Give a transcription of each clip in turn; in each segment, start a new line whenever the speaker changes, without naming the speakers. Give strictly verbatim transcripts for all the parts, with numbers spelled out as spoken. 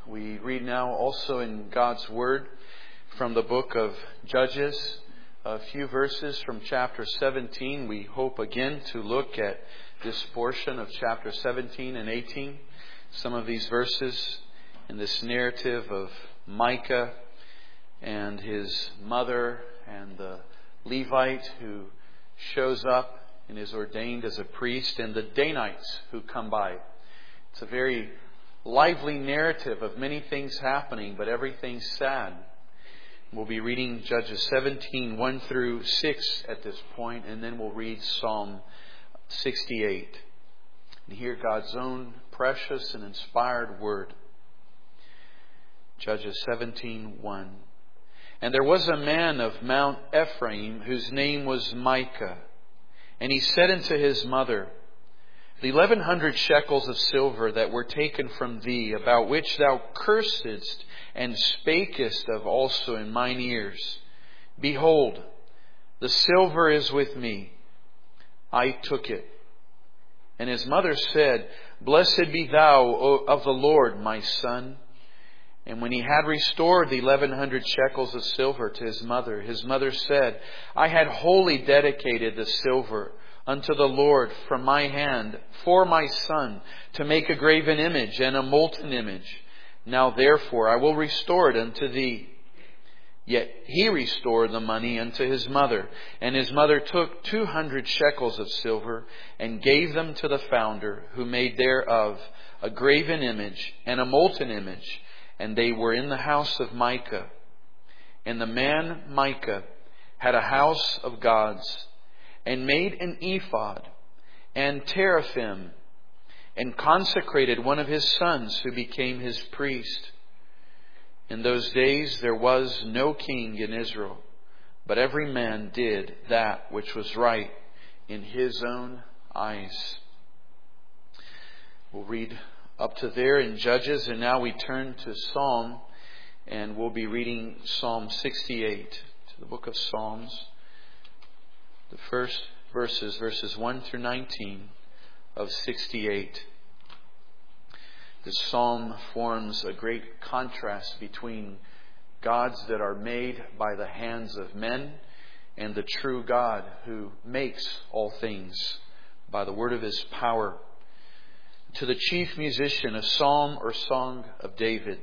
We read now also in God's Word from the book of Judges, a few verses from chapter seventeen. We hope again to look at this portion of chapter seventeen and eighteen. Some of these verses in this narrative of Micah and his mother and the Levite who shows up and is ordained as a priest, and the Danites who come by. It's a very lively narrative of many things happening, but everything's sad. We'll be reading Judges seventeen, one through six at this point, and then we'll read Psalm sixty-eight and hear God's own precious and inspired word. Judges seventeen, one. And there was a man of Mount Ephraim whose name was Micah. And he said unto his mother, The eleven hundred shekels of silver that were taken from thee, about which thou cursedst and spakest of also in mine ears, behold, the silver is with me. I took it. And his mother said, Blessed be thou of the Lord, my son. And when he had restored the eleven hundred shekels of silver to his mother, his mother said, I had wholly dedicated the silver unto the Lord from my hand for my son, to make a graven image and a molten image. Now therefore I will restore it unto thee. Yet he restored the money unto his mother. And his mother took two hundred shekels of silver and gave them to the founder, who made thereof a graven image and a molten image. And they were in the house of Micah. And the man Micah had a house of gods, and made an ephod and teraphim, and consecrated one of his sons, who became his priest. In those days there was no king in Israel, but every man did that which was right in his own eyes. We'll read up to there in Judges, and now we turn to Psalm, and we'll be reading Psalm sixty-eight, to the book of Psalms. The first verses, verses one through nineteen of sixty-eight. This psalm forms a great contrast between gods that are made by the hands of men and the true God who makes all things by the word of his power. To the chief musician, a psalm or song of David.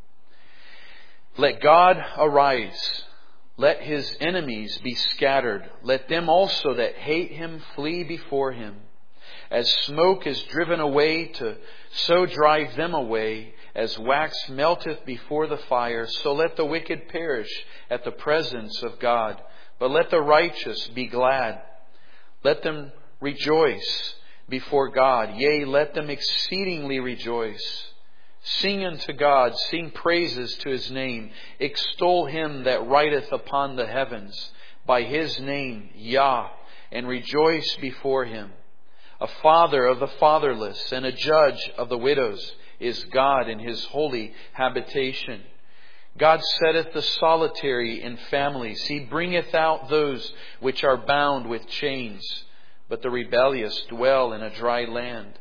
Let God arise. Let his enemies be scattered. Let them also that hate him flee before him. As smoke is driven away, to so drive them away. As wax melteth before the fire, so let the wicked perish at the presence of God. But let the righteous be glad. Let them rejoice before God. Yea, let them exceedingly rejoice. Sing unto God, sing praises to his name. Extol him that rideth upon the heavens by his name, Yah, and rejoice before him. A father of the fatherless and a judge of the widows is God in his holy habitation. God setteth the solitary in families. He bringeth out those which are bound with chains. But the rebellious dwell in a dry land.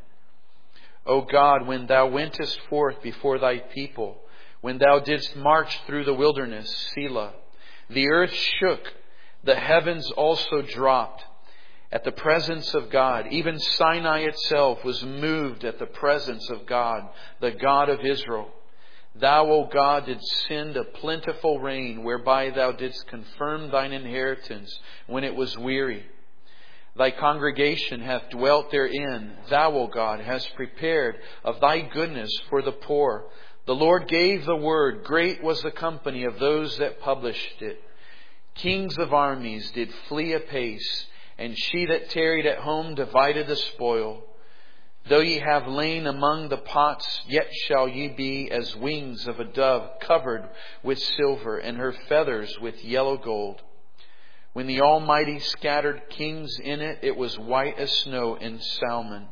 O God, when thou wentest forth before thy people, when thou didst march through the wilderness, Selah, the earth shook, the heavens also dropped at the presence of God. Even Sinai itself was moved at the presence of God, the God of Israel. Thou, O God, didst send a plentiful rain, whereby thou didst confirm thine inheritance when it was weary. Thy congregation hath dwelt therein. Thou, O God, hast prepared of thy goodness for the poor. The Lord gave the word. Great was the company of those that published it. Kings of armies did flee apace, and she that tarried at home divided the spoil. Though ye have lain among the pots, yet shall ye be as wings of a dove covered with silver, and her feathers with yellow gold. When the Almighty scattered kings in it, it was white as snow in Salmon.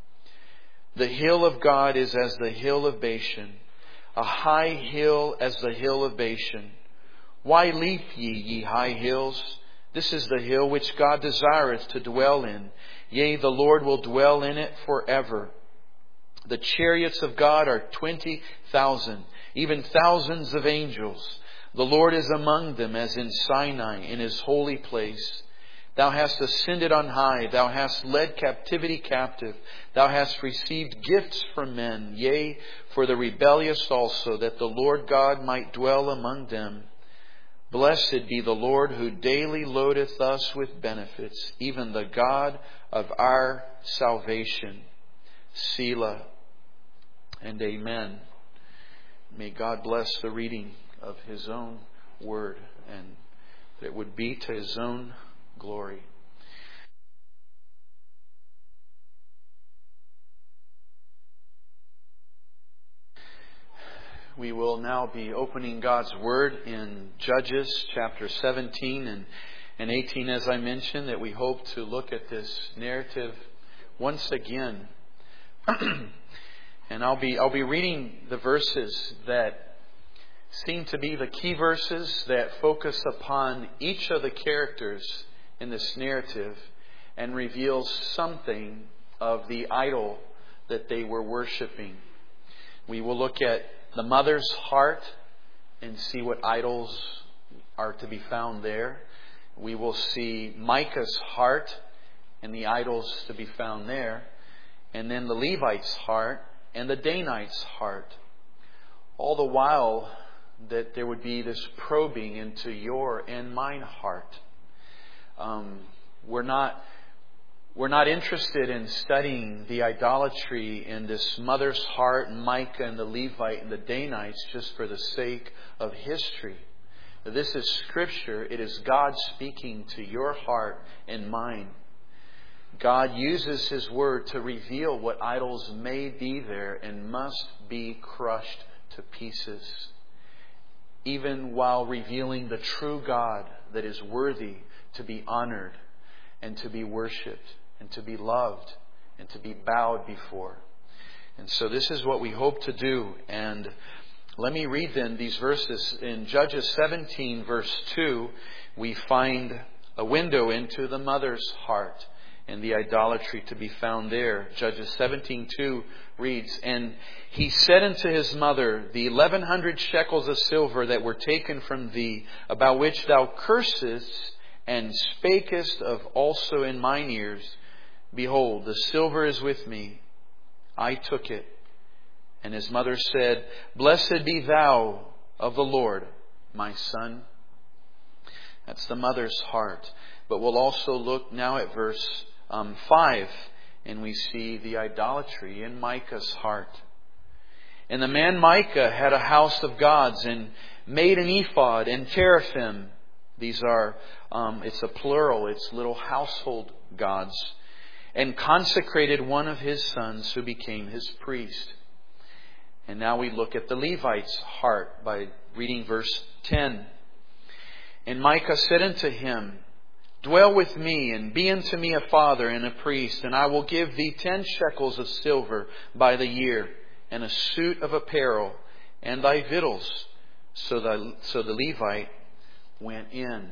The hill of God is as the hill of Bashan, a high hill as the hill of Bashan. Why leap ye, ye high hills? This is the hill which God desireth to dwell in. Yea, the Lord will dwell in it forever. The chariots of God are twenty thousand. even thousands of angels. The Lord is among them as in Sinai, in His holy place. Thou hast ascended on high. Thou hast led captivity captive. Thou hast received gifts from men, yea, for the rebellious also, that the Lord God might dwell among them. Blessed be the Lord, who daily loadeth us with benefits, even the God of our salvation. Selah and amen. May God bless the reading of His own word, and that it would be to His own glory. We will now be opening God's Word in Judges chapter seventeen and, and eighteen, as I mentioned, that we hope to look at this narrative once again. And I'll be I'll be reading the verses that seem to be the key verses that focus upon each of the characters in this narrative and reveals something of the idol that they were worshiping. We will look at the mother's heart and see what idols are to be found there. We will see Micah's heart and the idols to be found there. And then the Levite's heart and the Danite's heart. All the while that there would be this probing into your and mine heart. Um, we're not we're not interested in studying the idolatry in this mother's heart, Micah and the Levite and the Danites, just for the sake of history. This is Scripture. It is God speaking to your heart and mine. God uses His Word to reveal what idols may be there and must be crushed to pieces, even while revealing the true God that is worthy to be honored and to be worshipped and to be loved and to be bowed before. And so this is what we hope to do. And let me read then these verses. In Judges seventeen, verse two, we find a window into the mother's heart and the idolatry to be found there. Judges seventeen two reads, And he said unto his mother, The eleven hundred shekels of silver that were taken from thee, about which thou cursest and spakest of also in mine ears, behold, the silver is with me. I took it. And his mother said, Blessed be thou of the Lord, my son. That's the mother's heart. But we'll also look now at verse um, five, and we see the idolatry in Micah's heart. And the man Micah had a house of gods, and made an ephod and teraphim. These are, um, it's a plural, it's little household gods. And consecrated one of his sons, who became his priest. And now we look at the Levite's heart by reading verse ten. And Micah said unto him, Dwell with me, and be unto me a father and a priest, and I will give thee ten shekels of silver by the year, and a suit of apparel, and thy victuals. So the, so the Levite went in.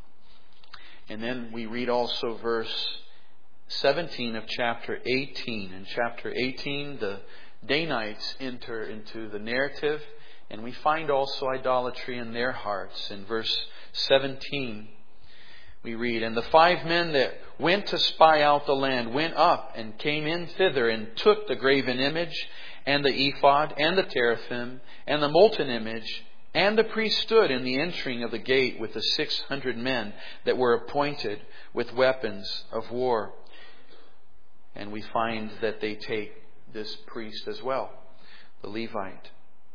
And then we read also verse seventeen of chapter eighteen. In chapter eighteen, the Danites enter into the narrative, and we find also idolatry in their hearts. In verse seventeen, we read, And the five men that went to spy out the land went up and came in thither, and took the graven image, and the ephod, and the teraphim, and the molten image. And the priest stood in the entering of the gate with the six hundred men that were appointed with weapons of war. And we find that they take this priest as well, the Levite.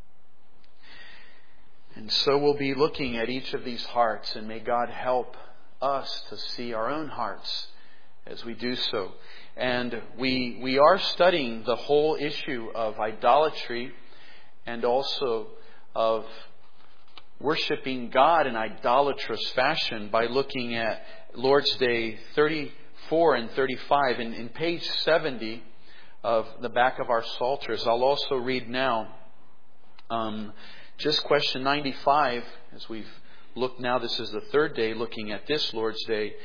And so we'll be looking at each of these hearts, and may God help us to see our own hearts as we do so. And we we are studying the whole issue of idolatry and also of worshiping God in idolatrous fashion by looking at Lord's Day thirty-four and thirty-five. In, in page seventy of the back of our Psalters, I'll also read now um, just question ninety-five, as we've looked now. This is the third day looking at this Lord's Day.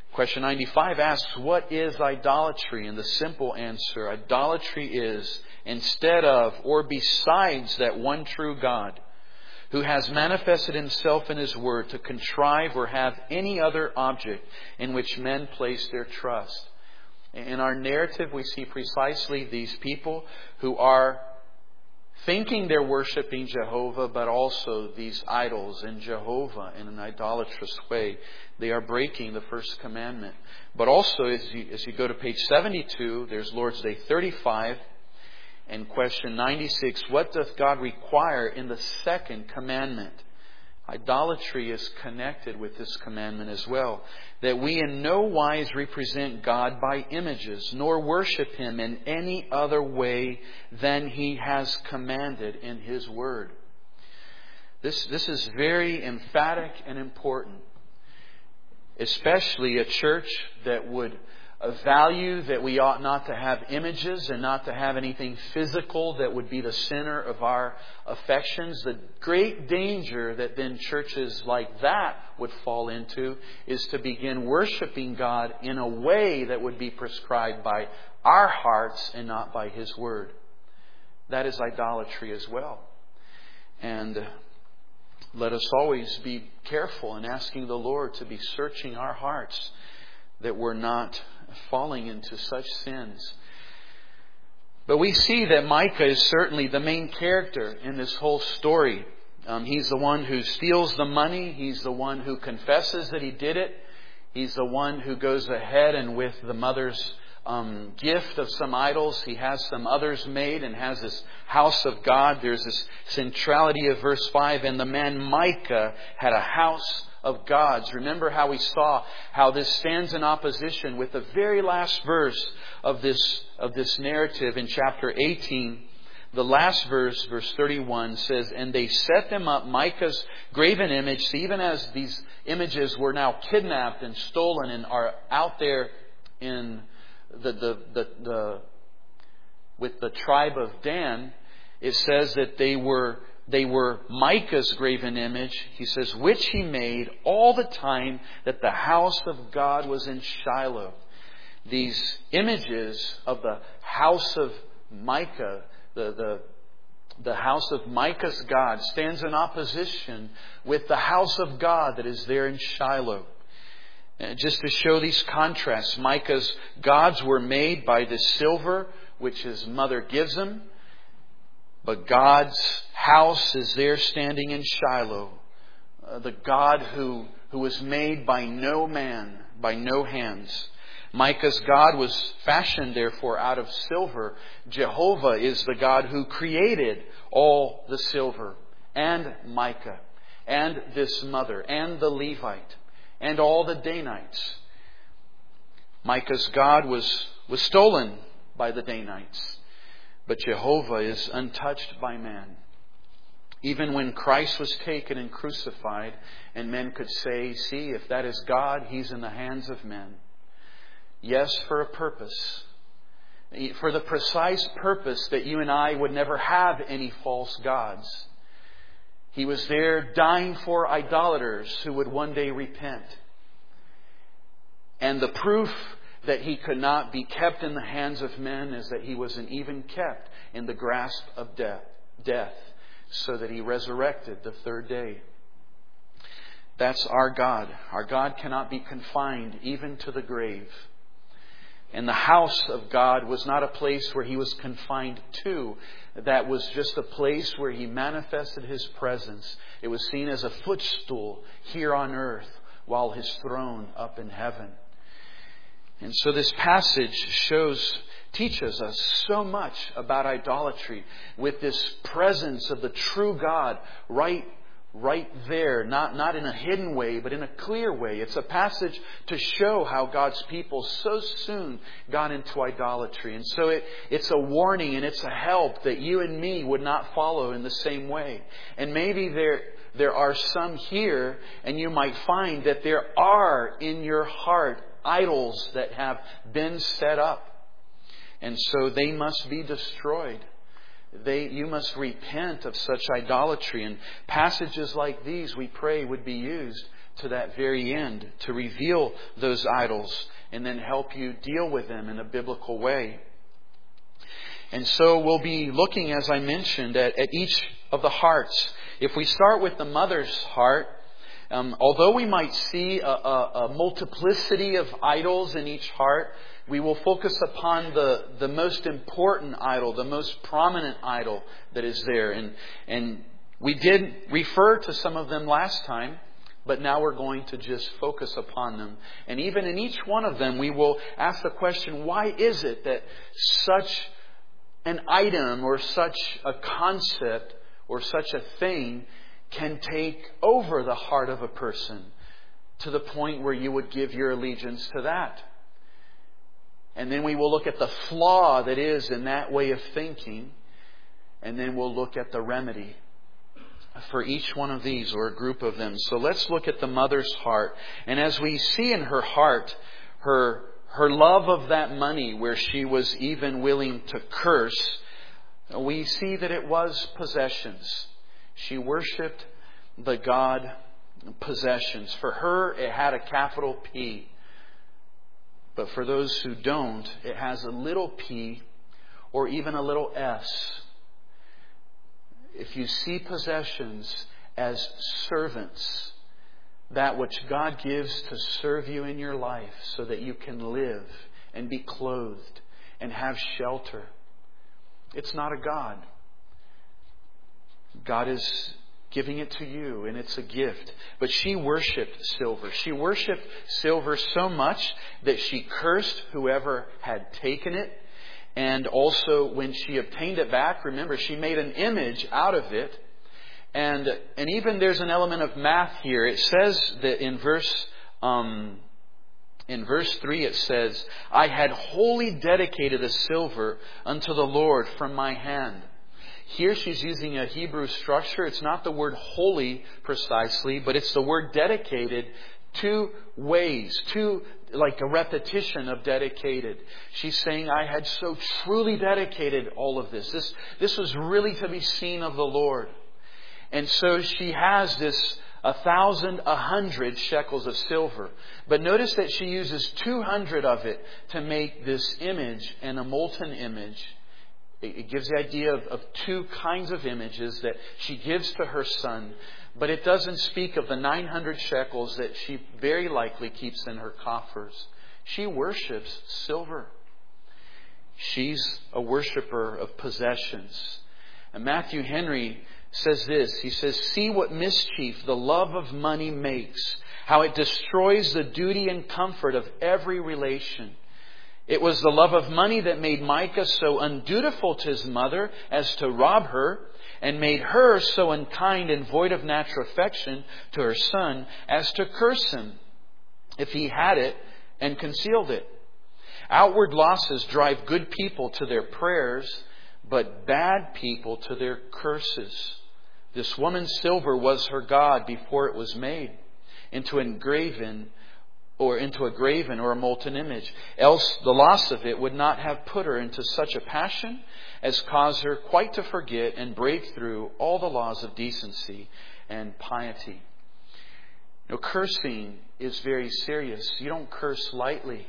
Question ninety-five asks, what is idolatry? And the simple answer, idolatry is instead of or besides that one true God who has manifested Himself in His Word to contrive or have any other object in which men place their trust. In our narrative, we see precisely these people who are thinking they're worshiping Jehovah, but also these idols and Jehovah in an idolatrous way. They are breaking the first commandment. But also, as you, as you go to page seventy-two, there's Lord's Day thirty-five. And question ninety-six, what doth God require in the second commandment? Idolatry is connected with this commandment as well. That we in no wise represent God by images, nor worship Him in any other way than He has commanded in His Word. This, this is very emphatic and important. Especially a church that would value that we ought not to have images and not to have anything physical that would be the center of our affections. The great danger that then churches like that would fall into is to begin worshiping God in a way that would be prescribed by our hearts and not by His Word. That is idolatry as well. And let us always be careful in asking the Lord to be searching our hearts that we're not falling into such sins. But we see that Micah is certainly the main character in this whole story. Um, he's the one who steals the money. He's the one who confesses that he did it. He's the one who goes ahead and with the mother's um, gift of some idols, he has some others made and has this house of God. There's this centrality of verse five. And the man Micah had a house of gods. Remember how we saw how this stands in opposition with the very last verse of this of this narrative in chapter eighteen. The last verse, verse thirty-one, says, and they set them up, Micah's graven image. So even as these images were now kidnapped and stolen and are out there in the the the, the with the tribe of Dan, it says that they were They were Micah's graven image, he says, which he made all the time that the house of God was in Shiloh. These images of the house of Micah, the, the, the house of Micah's God, stands in opposition with the house of God that is there in Shiloh. And just to show these contrasts, Micah's gods were made by the silver, which his mother gives him. But God's house is there standing in Shiloh. Uh, the God who, who was made by no man, by no hands. Micah's God was fashioned, therefore, out of silver. Jehovah is the God who created all the silver. And Micah. And this mother. And the Levite. And all the Danites. Micah's God was, was stolen by the Danites. But Jehovah is untouched by man. Even when Christ was taken and crucified, and men could say, see, if that is God, He's in the hands of men. Yes, for a purpose. For the precise purpose that you and I would never have any false gods. He was there dying for idolaters who would one day repent. And the proof that He could not be kept in the hands of men is that He wasn't even kept in the grasp of death, death, so that He resurrected the third day. That's our God. Our God cannot be confined even to the grave. And the house of God was not a place where He was confined to. That was just a place where He manifested His presence. It was seen as a footstool here on earth while His throne up in heaven. And so this passage shows, teaches us so much about idolatry with this presence of the true God right, right there. Not, not in a hidden way, but in a clear way. It's a passage to show how God's people so soon got into idolatry. And so it, it's a warning and it's a help that you and me would not follow in the same way. And maybe there, there are some here, and you might find that there are in your heart idols that have been set up. And so they must be destroyed. They, you must repent of such idolatry. And passages like these, we pray, would be used to that very end, to reveal those idols and then help you deal with them in a biblical way. And so we'll be looking, as I mentioned, at, at each of the hearts. If we start with the mother's heart, um, although we might see a, a, a multiplicity of idols in each heart, we will focus upon the, the most important idol, the most prominent idol that is there. And, and we did refer to some of them last time, but now we're going to just focus upon them. And even in each one of them, we will ask the question, why is it that such an item or such a concept or such a thing can take over the heart of a person to the point where you would give your allegiance to that? And then we will look at the flaw that is in that way of thinking. And then we'll look at the remedy for each one of these, or a group of them. So let's look at the mother's heart. And as we see in her heart, her, her love of that money, where she was even willing to curse, we see that it was possessions. She worshipped the god possessions. For her, it had a capital P. But for those who don't, it has a little p or even a little s. If you see possessions as servants, that which God gives to serve you in your life so that you can live and be clothed and have shelter, it's not a God. God is giving it to you, and it's a gift. But she worshipped silver. She worshipped silver so much that she cursed whoever had taken it. And also, when she obtained it back, remember, she made an image out of it. And and even there's an element of math here. It says that in verse um, in verse three, it says, "I had wholly dedicated the silver unto the Lord from my hand." Here she's using a Hebrew structure. It's not the word holy precisely, but it's the word dedicated two ways, two, like a repetition of dedicated. She's saying, I had so truly dedicated all of this. This, this was really to be seen of the Lord. And so she has this a thousand, a hundred shekels of silver. But notice that she uses two hundred of it to make this image and a molten image. It gives the idea of, of two kinds of images that she gives to her son. But it doesn't speak of the nine hundred shekels that she very likely keeps in her coffers. She worships silver. She's a worshiper of possessions. And Matthew Henry says this. He says, "See what mischief the love of money makes, how it destroys the duty and comfort of every relation. It was the love of money that made Micah so undutiful to his mother as to rob her, and made her so unkind and void of natural affection to her son as to curse him, if he had it and concealed it. Outward losses drive good people to their prayers, but bad people to their curses. This woman's silver was her God before it was made into engraven or into a graven or a molten image. Else the loss of it would not have put her into such a passion as cause her quite to forget and break through all the laws of decency and piety." Now, cursing is very serious. You don't curse lightly.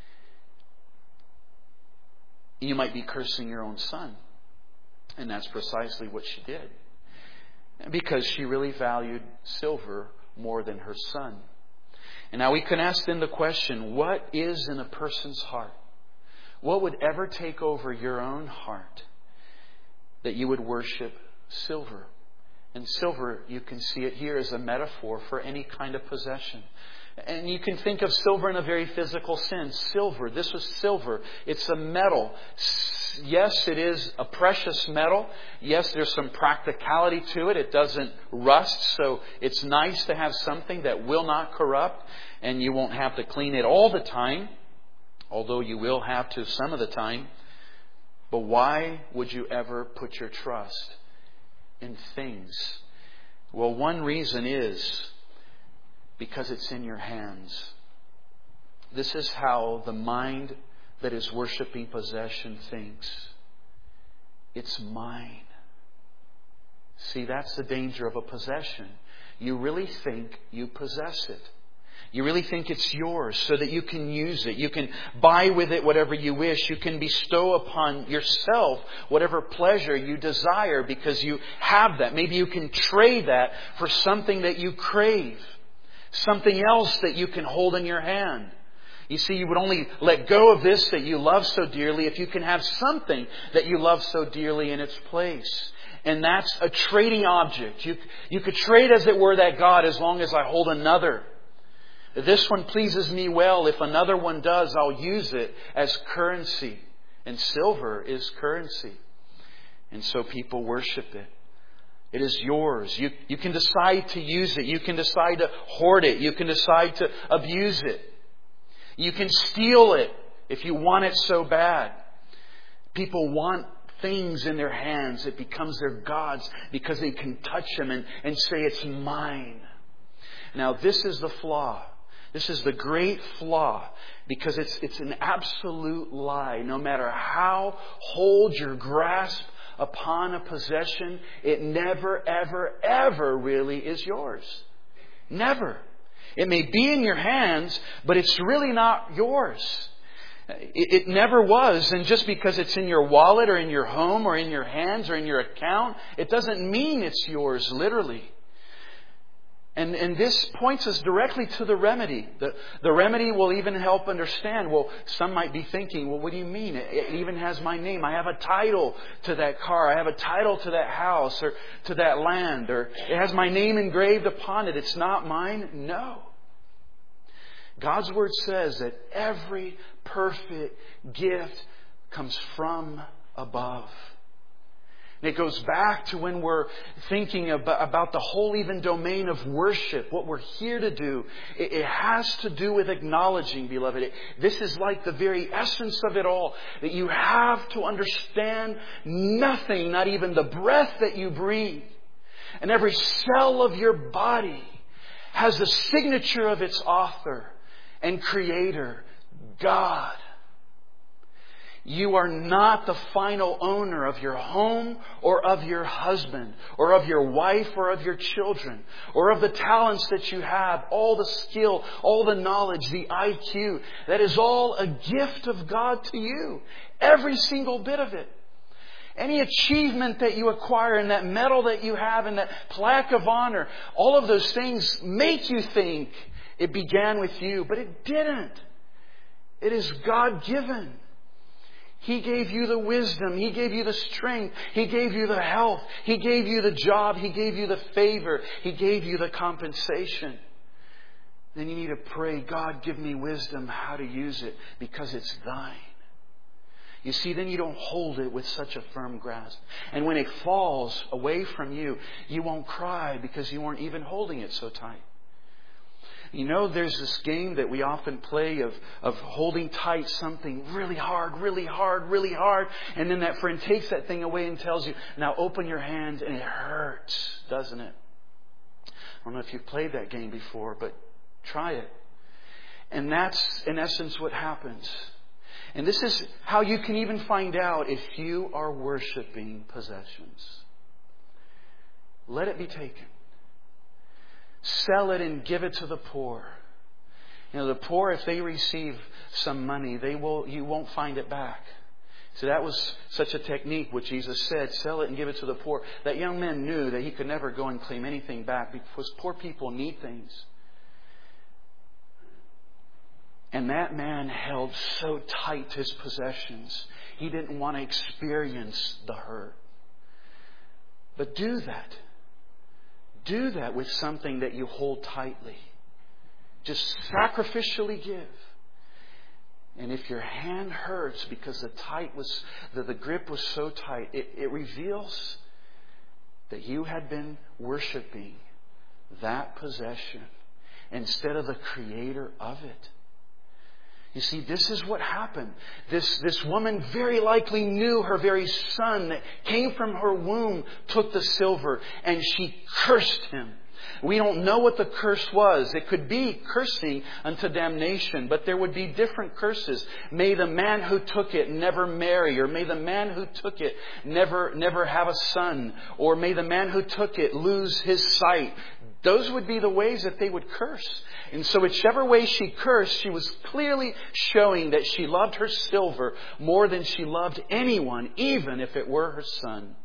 You might be cursing your own son. And that's precisely what she did. Because she really valued silver more than her son. And now we can ask then the question, what is in a person's heart? What would ever take over your own heart that you would worship silver? And silver, you can see it here as a metaphor for any kind of possession. And you can think of silver in a very physical sense. Silver, this was silver. It's a metal. Yes, it is a precious metal. Yes, there's some practicality to it. It doesn't rust, so it's nice to have something that will not corrupt, and you won't have to clean it all the time, although you will have to some of the time. But why would you ever put your trust in things? Well, one reason is because it's in your hands. This is how the mind that is worshiping possession thinks. It's mine. See, that's the danger of a possession. you really think you possess it. You really think it's yours so that you can use it. You can buy with it whatever you wish. You can bestow upon yourself whatever pleasure you desire because you have that. Maybe you can trade that for something that you crave. Something else that you can hold in your hand. You see, you would only let go of this that you love so dearly if you can have something that you love so dearly in its place. And that's a trading object. You, you could trade, as it were, that God as long as I hold another. This one pleases me well. If another one does, I'll use it as currency. And silver is currency. And so people worship it. It is yours. You, you can decide to use it. You can decide to hoard it. You can decide to abuse it. You can steal it if you want it so bad. People want things in their hands. It becomes their gods because they can touch them and, and say it's mine. Now this is the flaw. This is the great flaw because it's it's an absolute lie. No matter how hold your grasp upon a possession, it never, ever, ever really is yours. Never. It may be in your hands, but it's really not yours. It, it never was. And just because it's in your wallet or in your home or in your hands or in your account, it doesn't mean it's yours literally. And, and this points us directly to the remedy. The, the remedy will even help understand. Well, some might be thinking, well, what do you mean? It, it even has my name. I have a title to that car. I have a title to that house or to that land. Or it has my name engraved upon it. It's not mine. No. God's Word says that every perfect gift comes from above. And it goes back to when we're thinking about, about the whole even domain of worship, what we're here to do. It, it has to do with acknowledging, beloved. It, this is like the very essence of it all. That you have to understand nothing, not even the breath that you breathe, and every cell of your body has the signature of its author and creator, God. You are not the final owner of your home or of your husband or of your wife or of your children or of the talents that you have, all the skill, all the knowledge, the I Q. That is all a gift of God to you. Every single bit of it. Any achievement that you acquire and that medal that you have and that plaque of honor, all of those things make you think it began with you, but it didn't. It is God-given. He gave you the wisdom. He gave you the strength. He gave you the health. He gave you the job. He gave you the favor. He gave you the compensation. Then you need to pray, God, give me wisdom how to use it because it's thine. You see, then you don't hold it with such a firm grasp. And when it falls away from you, you won't cry because you weren't even holding it so tight. You know, there's this game that we often play of, of holding tight something really hard, really hard, really hard. And then that friend takes that thing away and tells you, now open your hand, and it hurts, doesn't it? I don't know if you've played that game before, but try it. And that's, in essence, what happens. And this is how you can even find out if you are worshiping possessions. Let it be taken. Sell it and give it to the poor. You know, the poor, if they receive some money, they will. You won't find it back. So that was such a technique, what Jesus said, sell it and give it to the poor. That young man knew that he could never go and claim anything back because poor people need things. And that man held so tight to his possessions, he didn't want to experience the hurt. But do that. Do that with something that you hold tightly. Just sacrificially give. And if your hand hurts because the tight was, the, the grip was so tight, it, it reveals that you had been worshiping that possession instead of the creator of it. You see, this is what happened. This, this woman very likely knew her very son that came from her womb took the silver, and she cursed him. We don't know what the curse was. It could be cursing unto damnation, but there would be different curses. May the man who took it never marry, or may the man who took it never, never have a son, or may the man who took it lose his sight. those would be the ways that they would curse. And so whichever way she cursed, she was clearly showing that she loved her silver more than she loved anyone, even if it were her son.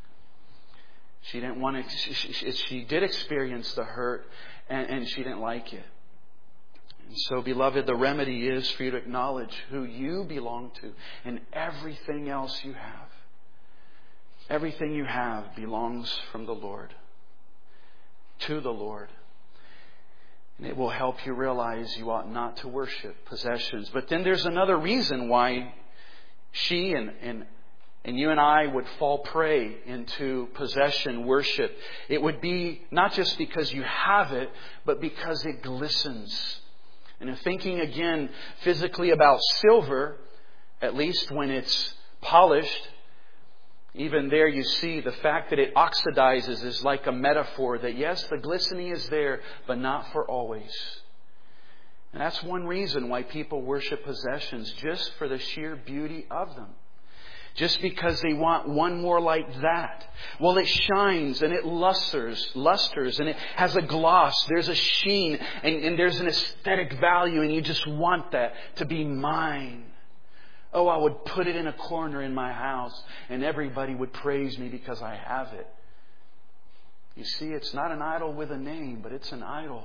She didn't want to, she, she, she did experience the hurt, and, and she didn't like it. And so, beloved, the remedy is for you to acknowledge who you belong to and everything else you have. Everything you have belongs from the Lord, to the Lord. And it will help you realize you ought not to worship possessions. But then there's another reason why she and, and, and you and I would fall prey into possession worship. It would be not just because you have it, but because it glistens. And in thinking again physically about silver, at least when it's polished, even there you see the fact that it oxidizes is like a metaphor that yes, the glistening is there, but not for always. And that's one reason why people worship possessions, just for the sheer beauty of them. Just because they want one more like that. Well, it shines and it lusters, lusters and it has a gloss. There's a sheen and, and there's an aesthetic value, and you just want that to be mine. Oh, I would put it in a corner in my house and everybody would praise me because I have it. You see, it's not an idol with a name, but it's an idol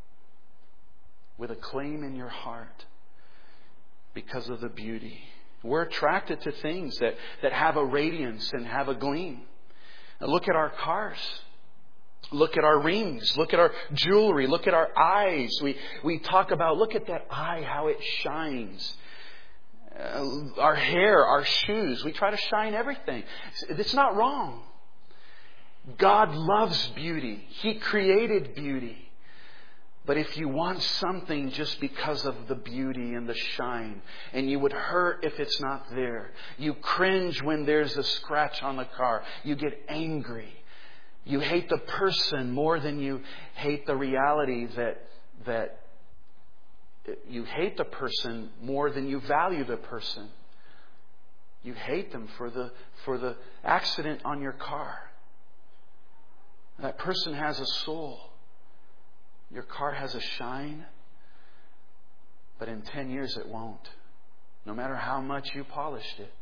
with a claim in your heart because of the beauty. We're attracted to things that, that have a radiance and have a gleam. Now look at our cars. Look at our rings. Look at our jewelry. Look at our eyes. We, we talk about, look at that eye, how it shines. Uh, our hair, our shoes. We try to shine everything. It's not wrong. God loves beauty. He created beauty. But if you want something just because of the beauty and the shine, and you would hurt if it's not there, you cringe when there's a scratch on the car, you get angry, you hate the person more than you hate the reality that that you hate the person more than you value the person. You hate them for the for the accident on your car. That person has a soul. Your car has a shine, but in ten years it won't. No matter how much you polished it.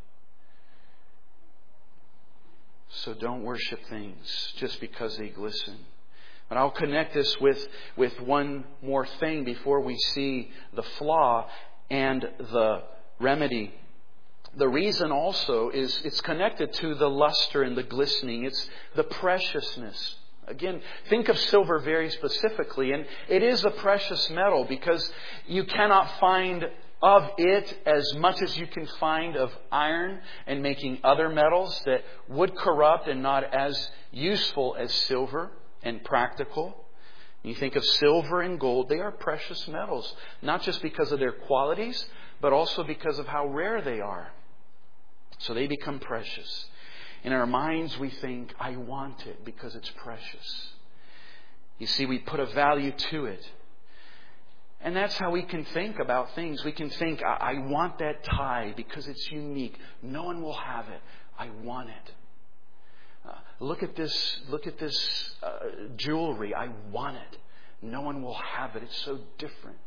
So don't worship things just because they glisten. But I'll connect this with, with one more thing before we see the flaw and the remedy. The reason also is it's connected to the luster and the glistening. It's the preciousness. Again, think of silver very specifically. And it is a precious metal because you cannot find of it as much as you can find of iron and making other metals that would corrupt and not as useful as silver and practical. You think of silver and gold, they are precious metals. Not just because of their qualities, but also because of how rare they are. So they become precious. In our minds we think, I want it because it's precious. You see, we put a value to it. And that's how we can think about things. We can think, I, I want that tie because it's unique. No one will have it. I want it. Uh, look at this, look at this uh, jewelry. I want it. No one will have it. It's so different.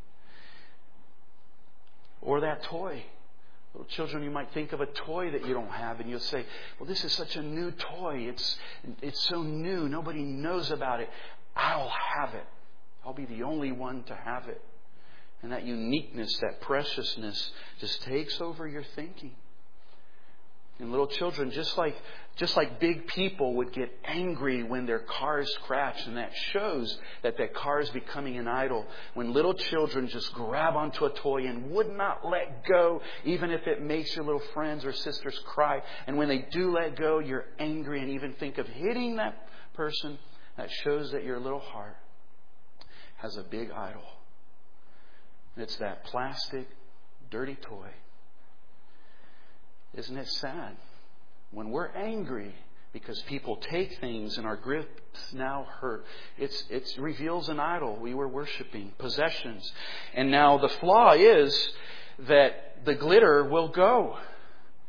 Or that toy. Little children, you might think of a toy that you don't have and you'll say, well, this is such a new toy. It's, it's so new. Nobody knows about it. I'll have it. I'll be the only one to have it. And that uniqueness, that preciousness just takes over your thinking. And little children, just like just like big people would get angry when their cars crash, and that shows that that car is becoming an idol. When little children just grab onto a toy and would not let go, even if it makes your little friends or sisters cry. And when they do let go, you're angry and even think of hitting that person. That shows that your little heart has a big idol. And it's that plastic, dirty toy. Isn't it sad? When we're angry because people take things and our grips now hurt, it's it reveals an idol we were worshiping, possessions. And now the flaw is that the glitter will go.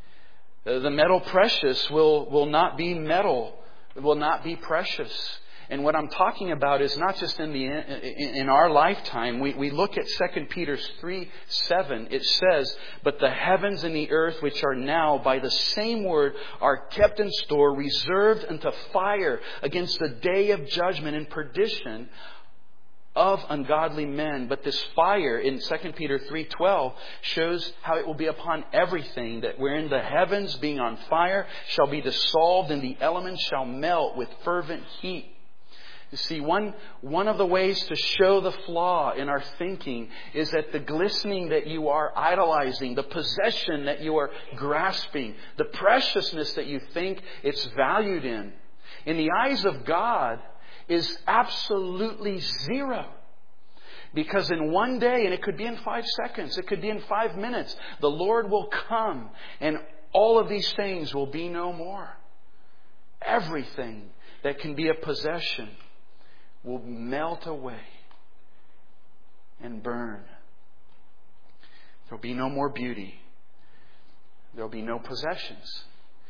The metal precious will, will not be metal. It will not be precious. And what I'm talking about is not just in the in, in our lifetime. We, we look at Second Peter three seven. It says, "But the heavens and the earth, which are now by the same word, are kept in store, reserved unto fire against the day of judgment and perdition of ungodly men." But this fire in Second Peter three twelve shows how it will be upon everything, that wherein the heavens being on fire shall be dissolved, and the elements shall melt with fervent heat. You see, one, one of the ways to show the flaw in our thinking is that the glistening that you are idolizing, the possession that you are grasping, the preciousness that you think it's valued in, in the eyes of God, is absolutely zero. Because in one day, and it could be in five seconds, it could be in five minutes, the Lord will come and all of these things will be no more. Everything that can be a possession will melt away and burn. There will be no more beauty. There will be no possessions.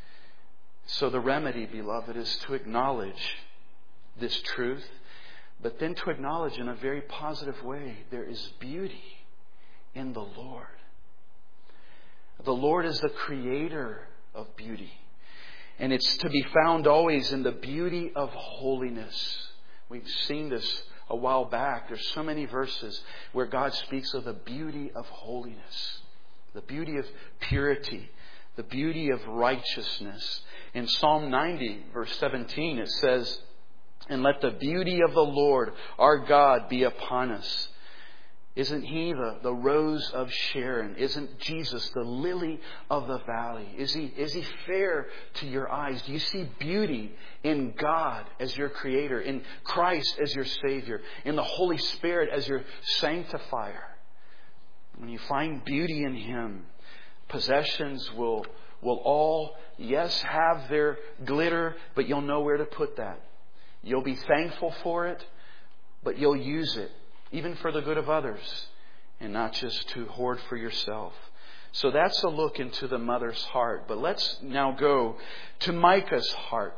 So the remedy, beloved, is to acknowledge this truth, but then to acknowledge in a very positive way, there is beauty in the Lord. The Lord is the creator of beauty. And it's to be found always in the beauty of holiness. We've seen this a while back. There's so many verses where God speaks of the beauty of holiness, the beauty of purity, the beauty of righteousness. In Psalm ninety, verse seventeen, it says, "And let the beauty of the Lord our God be upon us." Isn't He the, the rose of Sharon? Isn't Jesus the lily of the valley? Is He, is He fair to your eyes? Do you see beauty in God as your Creator, in Christ as your Savior, in the Holy Spirit as your sanctifier? When you find beauty in Him, possessions will, will all, yes, have their glitter, but you'll know where to put that. You'll be thankful for it, but you'll use it, even for the good of others, and not just to hoard for yourself. So that's a look into the mother's heart. But let's now go to Micah's heart.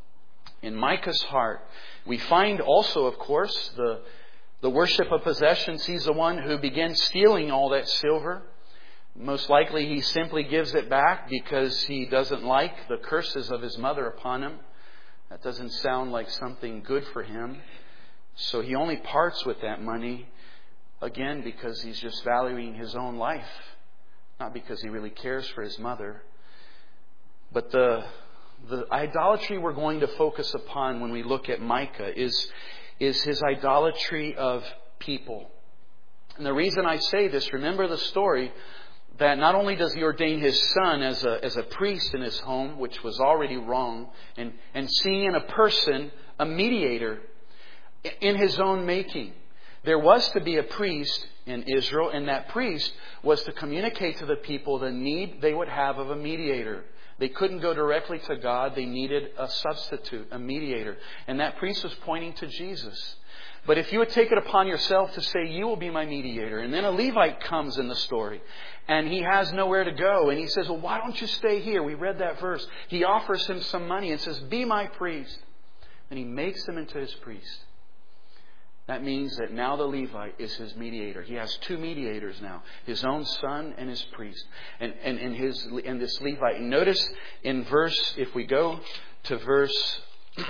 In Micah's heart, we find also, of course, the, the worship of possessions. He's the one who begins stealing all that silver. Most likely he simply gives it back because he doesn't like the curses of his mother upon him. That doesn't sound like something good for him. So he only parts with that money, again, because he's just valuing his own life. Not because he really cares for his mother. But the the idolatry we're going to focus upon when we look at Micah is, is his idolatry of people. And the reason I say this, remember the story that not only does he ordain his son as a, as a priest in his home, which was already wrong, and, and seeing in a person a mediator in his own making. There was to be a priest in Israel, and that priest was to communicate to the people the need they would have of a mediator. They couldn't go directly to God. They needed a substitute, a mediator. And that priest was pointing to Jesus. But if you would take it upon yourself to say, "You will be my mediator," and then a Levite comes in the story, and he has nowhere to go, and he says, "Well, why don't you stay here?" We read that verse. He offers him some money and says, "Be my priest." And he makes him into his priest. That means that now the Levite is his mediator. He has two mediators now, his own son and his priest. And, and, and, his, and this Levite. And notice in verse, if we go to verse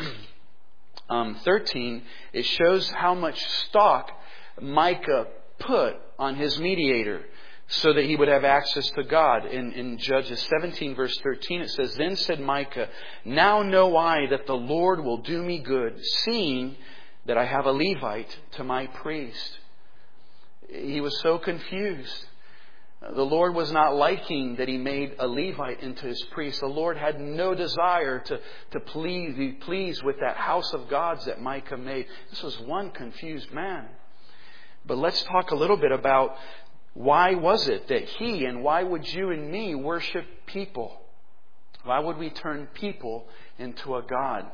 um, thirteen, it shows how much stock Micah put on his mediator so that he would have access to God. In, in Judges seventeen, verse thirteen, it says, "Then said Micah, now know I that the Lord will do me good, seeing that I have a Levite to my priest." He was so confused. The Lord was not liking that he made a Levite into his priest. The Lord had no desire to, to please, be pleased with that house of gods that Micah made. This was one confused man. But let's talk a little bit about why was it that he, and why would you and me worship people? Why would we turn people into a god?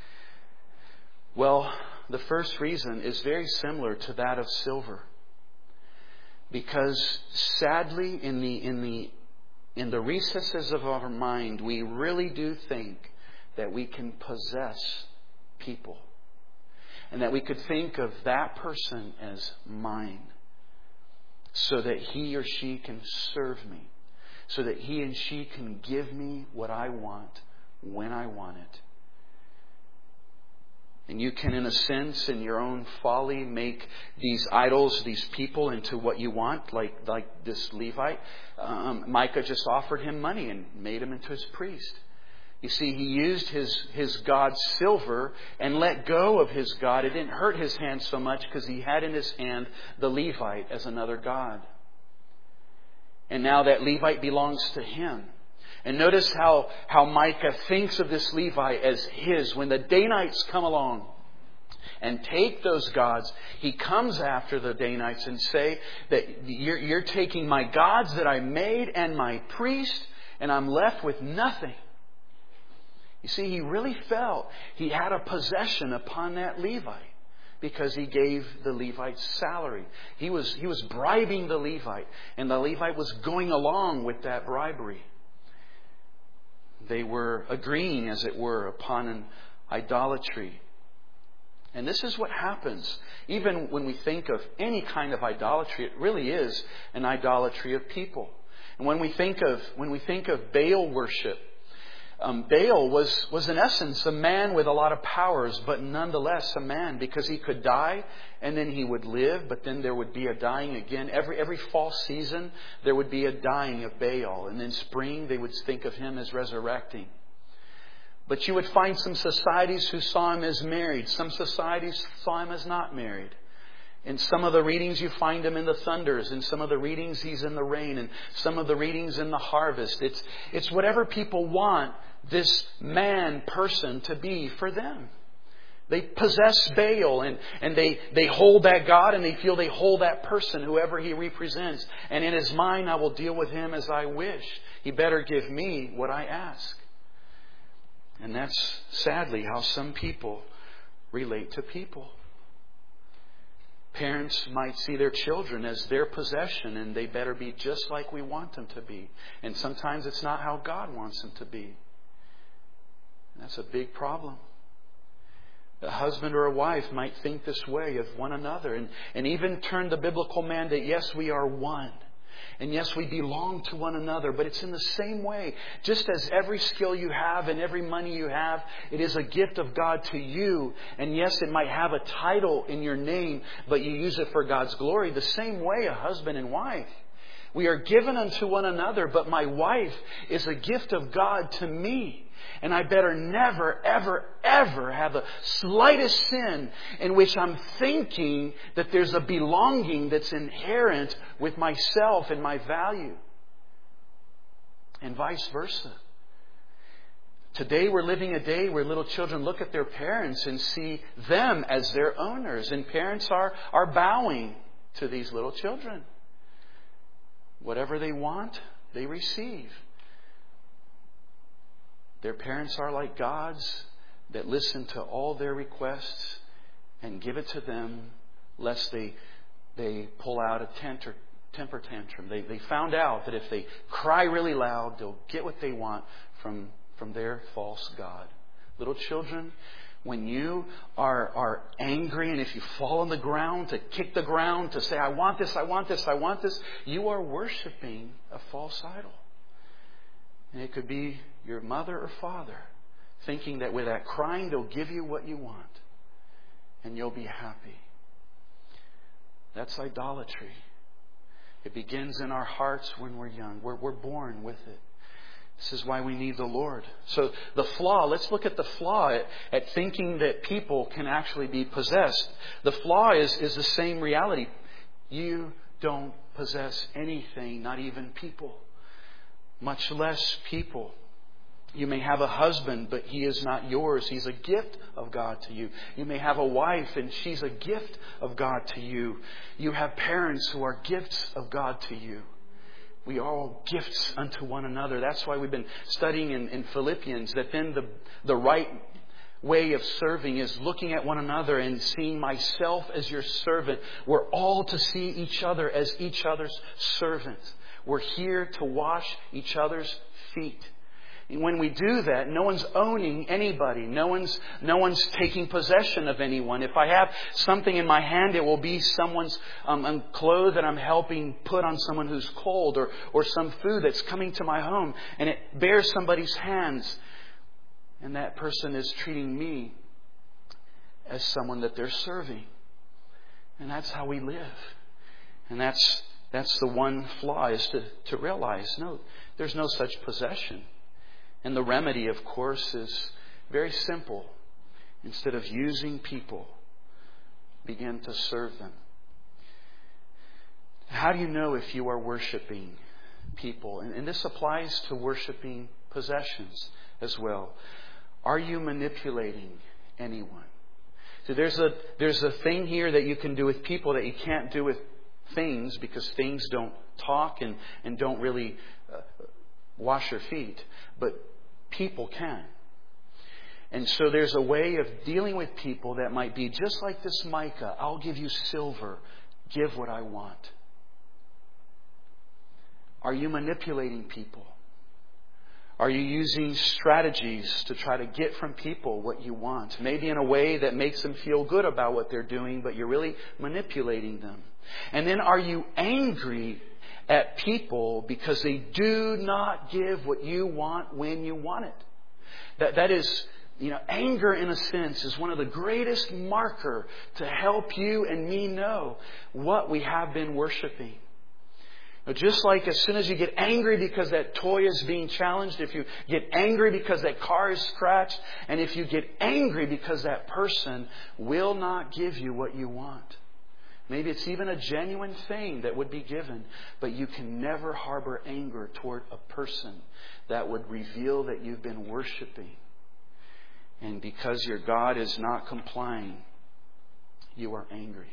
Well, the first reason is very similar to that of silver. Because sadly, in the in the in the recesses of our mind, we really do think that we can possess people. and that we could think of that person as mine, so that he or she can serve me, so that he and she can give me what I want when I want it. And you can, in a sense, in your own folly, make these idols, these people, into what you want, like like this Levite. Um, Micah just offered him money and made him into his priest. You see, he used his, his God's silver and let go of his God. It didn't hurt his hand so much because he had in his hand the Levite as another God. And now that Levite belongs to him. And notice how, how Micah thinks of this Levite as his. When the Danites come along and take those gods, he comes after the Danites and say that you're, you're taking my gods that I made and my priest, and I'm left with nothing. You see, he really felt he had a possession upon that Levite because he gave the Levite's salary. He was, he was bribing the Levite, and the Levite was going along with that bribery. They were agreeing, as it were, upon an idolatry. And this is what happens. Even when we think of any kind of idolatry, it really is an idolatry of people. And when we think of when we think of Baal worship, um, Baal was, was in essence a man with a lot of powers, but nonetheless a man, because he could die and then he would live, but then there would be a dying again. Every every fall season there would be a dying of Baal, and then spring they would think of him as resurrecting. But you would find some societies who saw him as married. Some societies saw him as not married. In some of the readings you find him in the thunders. In some of the readings he's in the rain. And some of the readings in the harvest. It's, it's whatever people want this man, person to be for them. They possess Baal and, and they, they hold that God, and they feel they hold that person, whoever he represents. And in his mind, I will deal with him as I wish. He better give me what I ask. And that's sadly how some people relate to people. Parents might see their children as their possession, and they better be just like we want them to be. And sometimes it's not how God wants them to be. And that's a big problem. A husband or a wife might think this way of one another, and, and even turn the biblical mandate, yes, we are one. And yes, we belong to one another, but it's in the same way. Just as every skill you have and every money you have, it is a gift of God to you. And yes, it might have a title in your name, but you use it for God's glory. The same way, a husband and wife. We are given unto one another, but my wife is a gift of God to me. And I better never, ever, ever have the slightest sin in which I'm thinking that there's a belonging that's inherent with myself and my value. And vice versa. Today we're living a day where little children look at their parents and see them as their owners. And parents are, are bowing to these little children. Whatever they want, they receive. Their parents are like gods that listen to all their requests and give it to them, lest they they pull out a temper, temper tantrum. They they found out that if they cry really loud, they'll get what they want from, from their false god. Little children, when you are, are angry, and if you fall on the ground to kick the ground, to say, I want this, I want this, I want this, you are worshiping a false idol. And it could be your mother or father, thinking that with that crying, they'll give you what you want. And you'll be happy. That's idolatry. It begins in our hearts when we're young. We're, we're born with it. This is why we need the Lord. So the flaw, let's look at the flaw at, at thinking that people can actually be possessed. The flaw is, is the same reality. You don't possess anything, not even people. Much less people. You may have a husband, but he is not yours. He's a gift of God to you. You may have a wife, and she's a gift of God to you. You have parents who are gifts of God to you. We are all gifts unto one another. That's why we've been studying in, in Philippians that then the, the right way of serving is looking at one another and seeing myself as your servant. We're all to see each other as each other's servants. We're here to wash each other's feet.
When we do that, no one's owning anybody. No one's, no one's taking possession of anyone. If I have something in my hand, it will be someone's um, clothes that I'm helping put on someone who's cold, or, or some food that's coming to my home, and it bears somebody's hands. And that person is treating me as someone that they're serving. And that's how we live. And that's that's the one flaw, is to, to realize, no, there's no such possession. And the remedy, of course, is very simple. Instead of using people, begin to serve them. How do you know if you are worshiping people? And, and this applies to worshiping possessions as well. Are you manipulating anyone? So there's a there's a thing here that you can do with people that you can't do with things, because things don't talk and, and don't really uh, wash your feet. But people can. And so there's a way of dealing with people that might be just like this Micah. I'll give you silver. Give what I want. Are you manipulating people? Are you using strategies to try to get from people what you want? Maybe in a way that makes them feel good about what they're doing, but you're really manipulating them. And then are you angry at people because they do not give what you want when you want it? That that is, you know, anger in a sense is one of the greatest marker to help you and me know what we have been worshiping. Just like as soon as you get angry because that toy is being challenged, if you get angry because that car is scratched, and if you get angry because that person will not give you what you want. Maybe it's even a genuine thing that would be given, but you can never harbor anger toward a person that would reveal that you've been worshiping. And because your God is not complying, you are angry.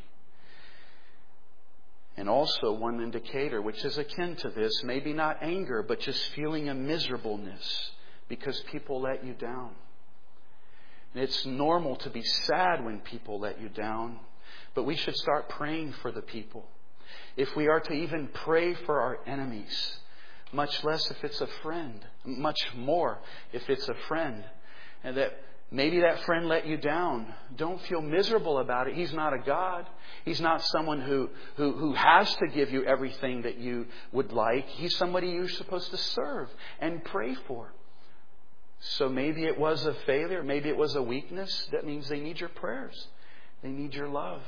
And also one indicator, which is akin to this, maybe not anger, but just feeling a miserableness because people let you down. And it's normal to be sad when people let you down, but we should start praying for the people. If we are to even pray for our enemies, much less if it's a friend, much more if it's a friend, and that maybe that friend let you down. Don't feel miserable about it. He's not a God. He's not someone who, who, who has to give you everything that you would like. He's somebody you're supposed to serve and pray for. So maybe it was a failure. Maybe it was a weakness. That means they need your prayers. They need your love.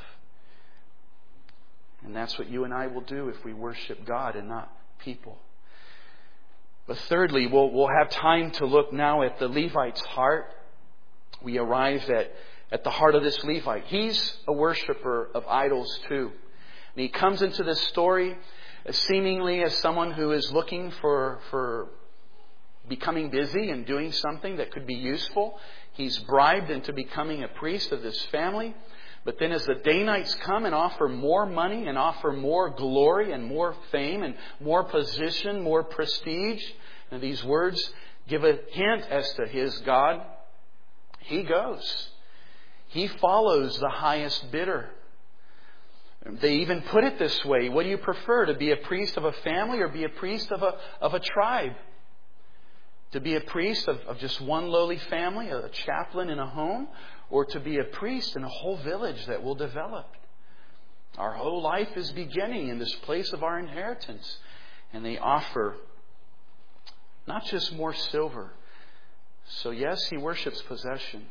And that's what you and I will do if we worship God and not people. But thirdly, we'll, we'll have time to look now at the Levite's heart. We arrive at, at the heart of this Levite. He's a worshiper of idols too. And he comes into this story seemingly as someone who is looking for, for becoming busy and doing something that could be useful. He's bribed into becoming a priest of this family. But then as the Danites come and offer more money and offer more glory and more fame and more position, more prestige, and these words give a hint as to his God, he goes. He follows the highest bidder. They even put it this way. What do you prefer? To be a priest of a family or be a priest of a, of a tribe? To be a priest of, of just one lowly family, a chaplain in a home? Or to be a priest in a whole village that will develop? Our whole life is beginning in this place of our inheritance. And they offer not just more silver. So yes, he worships possession.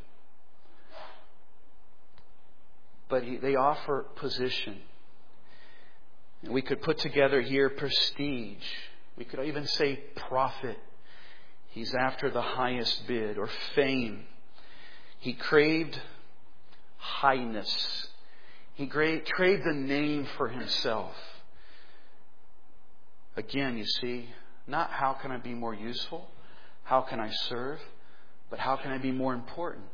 But he, they offer position. And we could put together here prestige. We could even say profit. He's after the highest bid, or fame. He craved highness. He craved a name for himself. Again, you see, not how can I be more useful? How can I serve? But how can I be more important?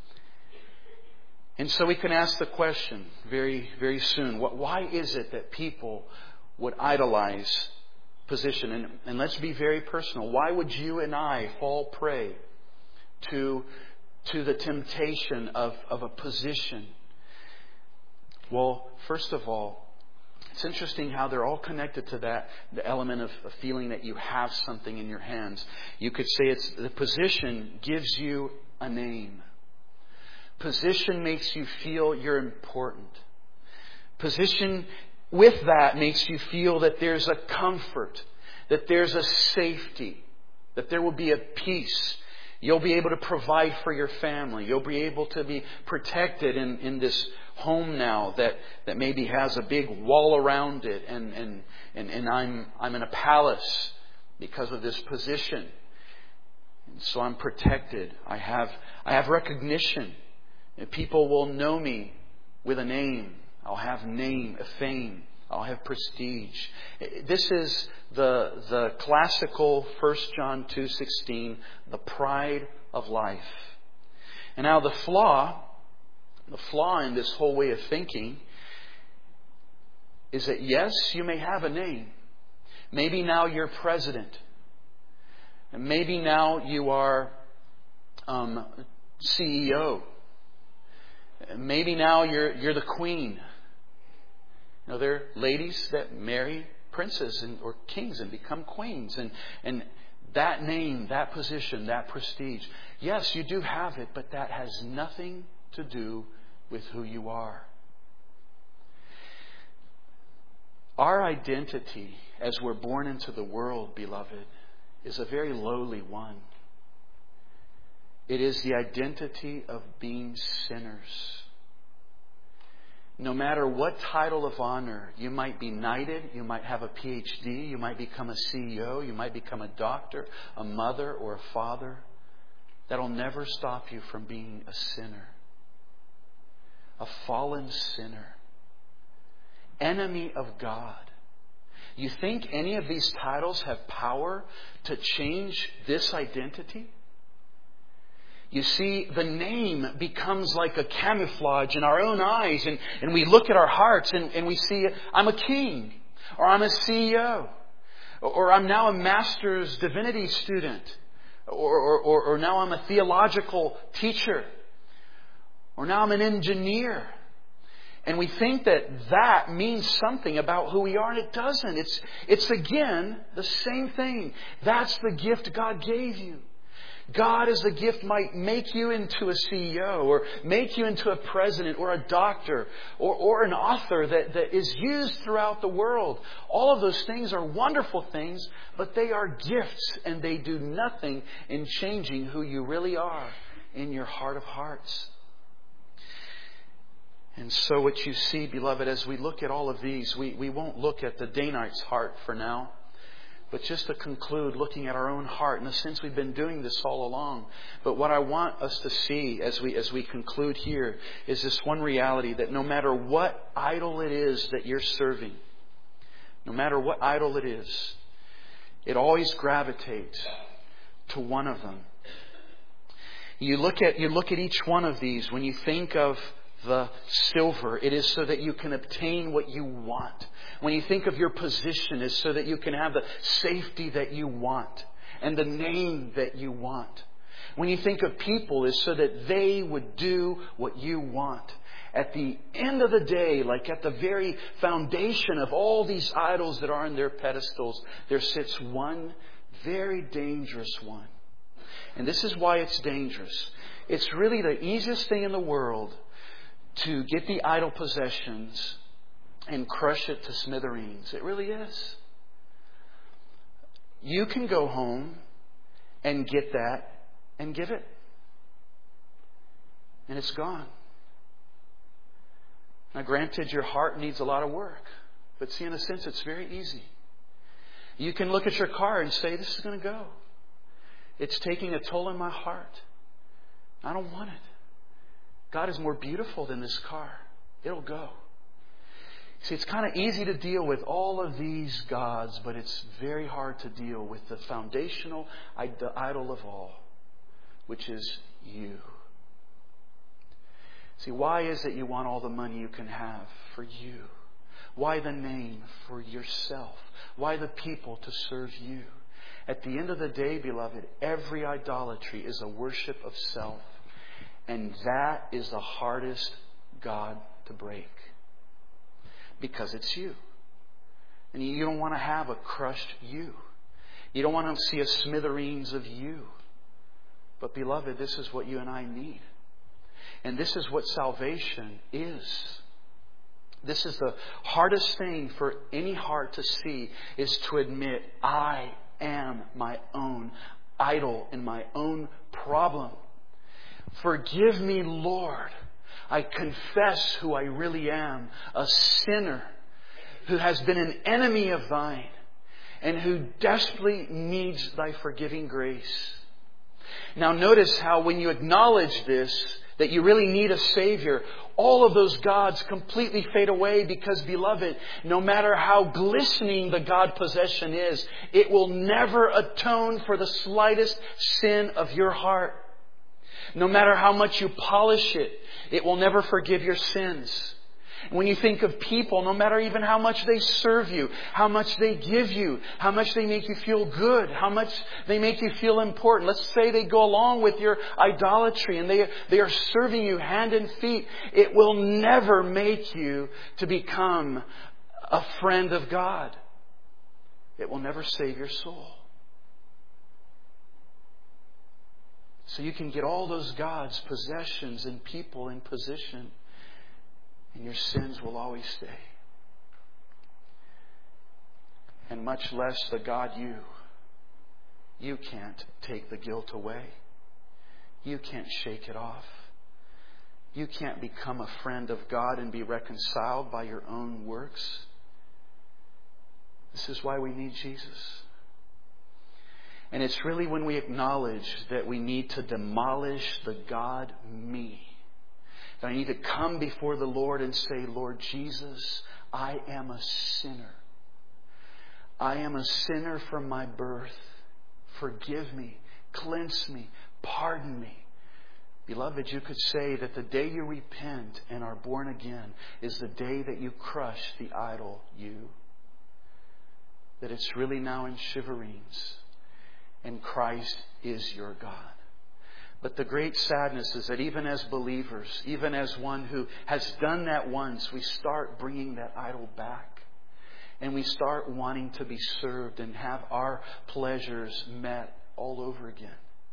And so we can ask the question very, very soon. What, why is it that people would idolize position? And, and let's be very personal. Why would you and I fall prey to, to the temptation of, of a position? Well, first of all, It's interesting how they're all connected to that, the element of a feeling that you have something in your hands. You could say it's the position gives you a name. Position makes you feel you're important. Position with that makes you feel that there's a comfort, that there's a safety, that there will be a peace. You'll be able to provide for your family. You'll be able to be protected in, in this home now that, that maybe has a big wall around it. And, and, and, and I'm, I'm in a palace because of this position. And so I'm protected. I have, I have recognition. And people will know me with a name. I'll have name, a fame. I'll have prestige. This is the, the classical First John two sixteen, the pride of life. And now the flaw, the flaw in this whole way of thinking is that yes, you may have a name. Maybe now you're president. And maybe now you are um, C E O. Maybe now you're you're the queen. You know, there are ladies that marry princes and, or kings and become queens. And, and that name, that position, that prestige. Yes, you do have it, but that has nothing to do with who you are. Our identity as we're born into the world, beloved, is a very lowly one. It is the identity of being sinners. No matter what title of honor, you might be knighted, you might have a P H D, you might become a C E O, you might become a doctor, a mother, or a father. That'll never stop you from being a sinner. A fallen sinner. Enemy of God. You think any of these titles have power to change this identity? You see, the name becomes like a camouflage in our own eyes. And, and we look at our hearts and, and we see, I'm a king. Or I'm a C E O. Or I'm now a master's divinity student. Or, or, or, or now I'm a theological teacher. Or now I'm an engineer. And we think that that means something about who we are, and it doesn't. It's, it's again, the same thing. That's the gift God gave you. God as the gift might make you into a C E O or make you into a president or a doctor or, or an author that, that is used throughout the world. All of those things are wonderful things, but they are gifts and they do nothing in changing who you really are in your heart of hearts. And so what you see, beloved, as we look at all of these, we, we won't look at the Danite's heart for now. But just to conclude, looking at our own heart, in a sense we've been doing this all along. But what I want us to see as we as we conclude here is this one reality, that no matter what idol it is that you're serving, no matter what idol it is, it always gravitates to one of them. You look at you look at each one of these when you think of the silver, it is so that you can obtain what you want. When you think of your position, it's so that you can have the safety that you want and the name that you want. When you think of people, it's so that they would do what you want. At the end of the day, like at the very foundation of all these idols that are on their pedestals, there sits one very dangerous one. And this is why it's dangerous. It's really the easiest thing in the world to get the idol possessions and crush it to smithereens. It really is. You can go home and get that and give it. And it's gone. Now granted, your heart needs a lot of work. But see, in a sense, it's very easy. You can look at your car and say, this is going to go. It's taking a toll on my heart. I don't want it. God is more beautiful than this car. It'll go. See, it's kind of easy to deal with all of these gods, but it's very hard to deal with the foundational idol of all, which is you. See, why is it you want all the money you can have for you? Why the name for yourself? Why the people to serve you? At the end of the day, beloved, every idolatry is a worship of self. And that is the hardest God to break. Because it's you. And you don't want to have a crushed you. You don't want to see a smithereens of you. But beloved, this is what you and I need. And this is what salvation is. This is the hardest thing for any heart to see, is to admit, I am my own idol and my own problem. Forgive me, Lord. I confess who I really am, a sinner who has been an enemy of Thine and who desperately needs Thy forgiving grace. Now notice how when you acknowledge this, that you really need a Savior, all of those gods completely fade away, because, beloved, no matter how glistening the God possession is, it will never atone for the slightest sin of your heart. No matter how much you polish it, it will never forgive your sins. When you think of people, no matter even how much they serve you, how much they give you, how much they make you feel good, how much they make you feel important. Let's say they go along with your idolatry and they, they are serving you hand and feet. It will never make you to become a friend of God. It will never save your soul. So you can get all those gods, possessions, and people in position, and your sins will always stay. And much less the God you. You can't take the guilt away. You can't shake it off. You can't become a friend of God and be reconciled by your own works. This is why we need Jesus. And it's really when we acknowledge that we need to demolish the God me. That I need to come before the Lord and say, Lord Jesus, I am a sinner. I am a sinner from my birth. Forgive me, cleanse me, pardon me. Beloved, you could say that the day you repent and are born again is the day that you crush the idol you. That it's really now in shiverings. And Christ is your God. But the great sadness is that even as believers, even as one who has done that once, we start bringing that idol back. And we start wanting to be served and have our pleasures met all over again.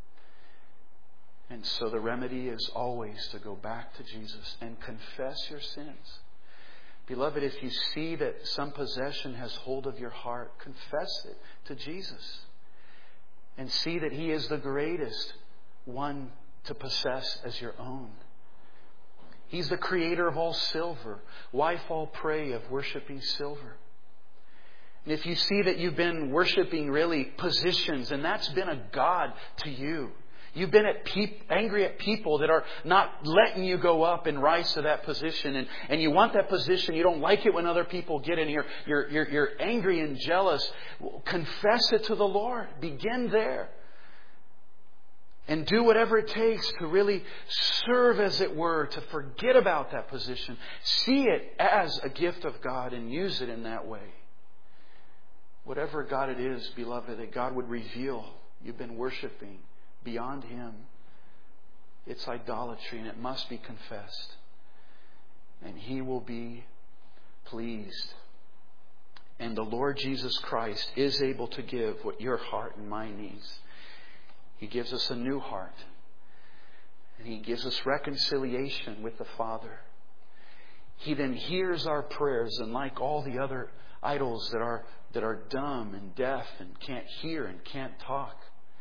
And so the remedy is always to go back to Jesus and confess your sins. Beloved, if you see that some possession has hold of your heart, confess it to Jesus. And see that He is the greatest one to possess as your own. He's the creator of all silver. Why fall prey of worshiping silver? And if you see that you've been worshiping really positions, and that's been a god to you. You've been at pe- angry at people that are not letting you go up and rise to that position. And, and you want that position. You don't like it when other people get in. You're, you're, you're, you're angry and jealous. Confess it to the Lord. Begin there. And do whatever it takes to really serve, as it were, to forget about that position. See it as a gift of God and use it in that way. Whatever God it is, beloved, that God would reveal you've been worshiping beyond Him, it's idolatry, and it must be confessed. And He will be pleased. And the Lord Jesus Christ is able to give what your heart and mine needs. He gives us a new heart. And He gives us reconciliation with the Father. He then hears our prayers, and like all the other idols that are, that are dumb and deaf and can't hear and can't talk,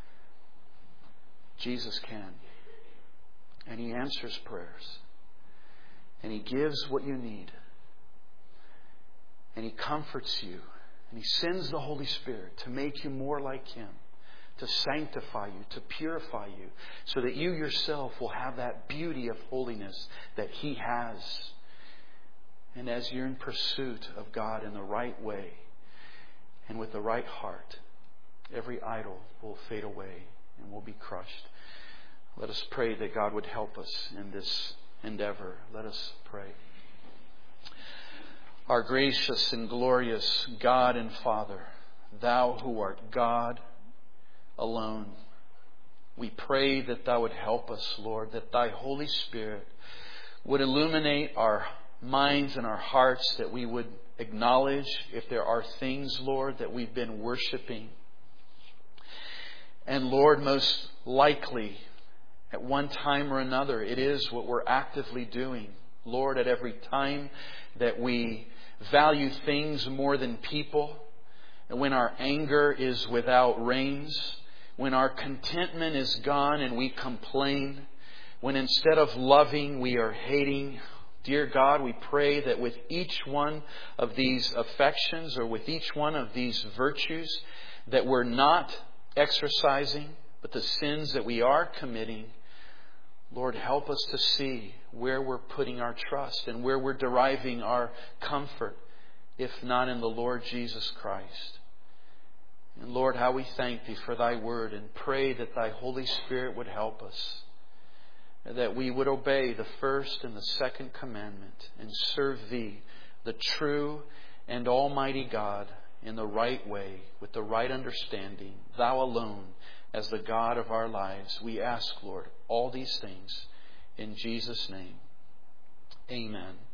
Jesus can. And He answers prayers. And He gives what you need. And He comforts you. And He sends the Holy Spirit to make you more like Him, to sanctify you, to purify you, so that you yourself will have that beauty of holiness that He has. And as you're in pursuit of God in the right way and with the right heart, every idol will fade away and will be crushed. Let us pray that God would help us in this endeavor. Let us pray. Our gracious and glorious God and Father, Thou who art God alone, we pray that Thou would help us, Lord, that Thy Holy Spirit would illuminate our minds and our hearts, that we would acknowledge if there are things, Lord, that we've been worshiping. And Lord, most likely, at one time or another, it is what we're actively doing. Lord, at every time that we value things more than people, and when our anger is without reins, when our contentment is gone and we complain, when instead of loving we are hating, dear God, we pray that with each one of these affections or with each one of these virtues that we're not exercising, but the sins that we are committing, Lord, help us to see where we're putting our trust and where we're deriving our comfort, if not in the Lord Jesus Christ. And Lord, how we thank Thee for Thy Word and pray that Thy Holy Spirit would help us, that we would obey the first and the second commandment and serve Thee, the true and almighty God, in the right way, with the right understanding, Thou alone as the God of our lives. We ask, Lord, all these things in Jesus' name. Amen.